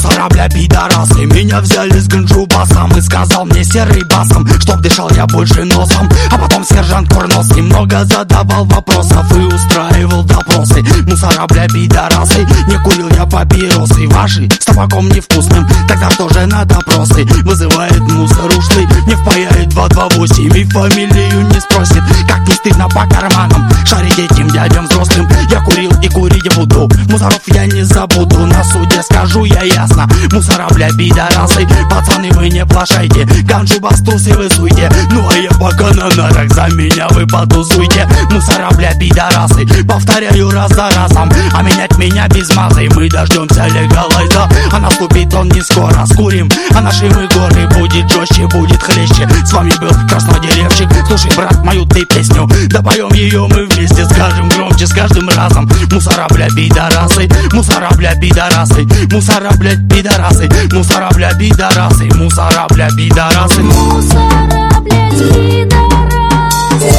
Мусора, бля, пидорасы. Меня взяли с ганджубасом и сказал мне серый басом, чтоб дышал я больше носом. А потом сержант Курносый много задавал вопросов и устраивал допросы. Мусора, бля, пидорасы. Не курил я папиросы ваши с табаком невкусным. Тогда что же на допросы? Вызывает мусор ушлый, не впаяет 228 и фамилию не спросит. Как не стыдно по карманам шарить этим дядям взрослым. Я курил и курить буду, мусоров я не забуду. На суде скажу я ясно: мусора, бля, пидорасы. Пацаны, вы не плашайте, ганджу бастусы вы суйте. Ну а я пока на нарах, за меня вы потусуйте. Мусора, бля, пидорасы. Повторяю раз за разом, а менять меня без мазы. Мы дождемся легалайза, а наступит он не скоро. Скурим, а наши мы горы. Будет жестче, будет хлеще. С вами был Краснодеревщик. Слушай, брат, мою ты песню, да поем ее мы вместе. Скажем громче с каждым разом: мусора, бля, пидорасы. Мусора, бля, пидорасы. Мусора, блядь, пидорасы. Мусора, бля, пидорасы. Мусора, бля, пидорасы. Мусора, блядь, пидорасы.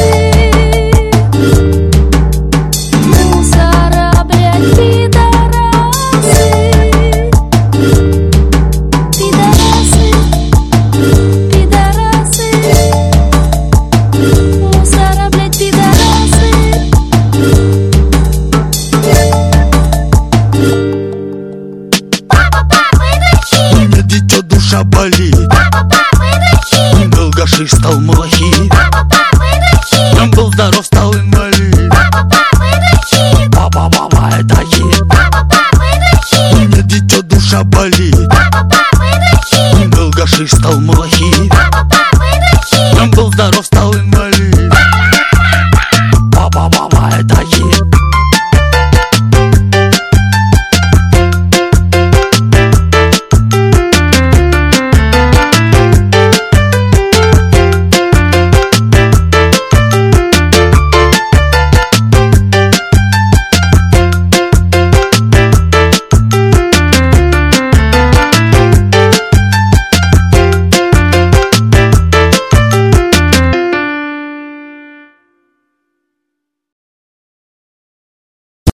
Мусора, блядь, пидорасы. Пидорасы, пидорасы. Мусора, блядь, пидорасы. Дитё, душа болит. Был гашиш, стал малахит. Был здоров, стал инвалид. Папа, это хит. Дитё, душа болит. Был гашиш, стал малахит.